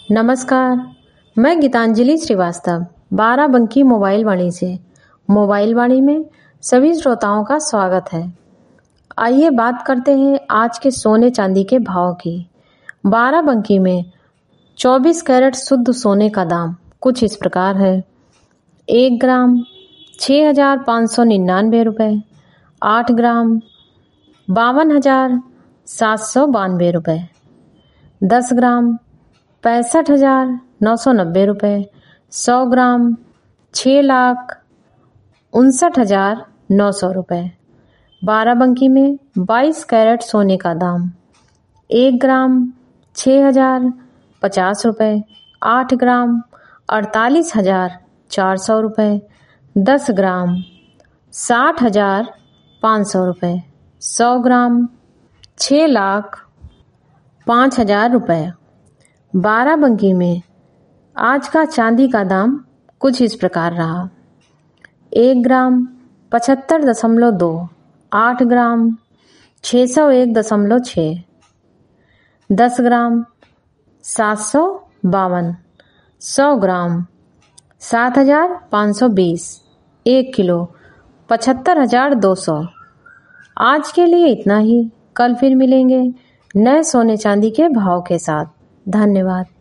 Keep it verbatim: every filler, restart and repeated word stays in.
नमस्कार, मैं गीतांजलि श्रीवास्तव बाराबंकी मोबाइल वाणी से मोबाइल वाणी में सभी श्रोताओं का स्वागत है। आइए बात करते हैं आज के सोने चांदी के भाव की। बाराबंकी में चौबीस कैरेट शुद्ध सोने का दाम कुछ इस प्रकार है। एक ग्राम छः हजार पाँच सौ निन्यानवे रुपये, आठ ग्राम बावन हजार सात सौ बानवे रुपये, दस ग्राम पैंसठ हजार नौ सौ नब्बे रुपये, सौ ग्राम छः लाख उनसठ हजार नौ सौ रुपये। बाराबंकी में बाईस कैरेट सोने का दाम एक ग्राम छः हजार पचास रुपये, आठ ग्राम अड़तालीस हजार चार सौ रुपये, दस ग्राम साठ हजार पाँच सौ रुपये, सौ ग्राम छः लाख पाँच हजार रुपये। बाराबंकी में आज का चांदी का दाम कुछ इस प्रकार रहा। एक ग्राम पचहत्तर दशमलव दो, आठ ग्राम छः सौ एक दशमलव छः, दस ग्राम सात सौ बावन, सौ ग्राम सात हजार पाँच सौ बीस, एक किलो पचहत्तर हजार दो सौ। आज के लिए इतना ही। कल फिर मिलेंगे नए सोने चांदी के भाव के साथ। धन्यवाद।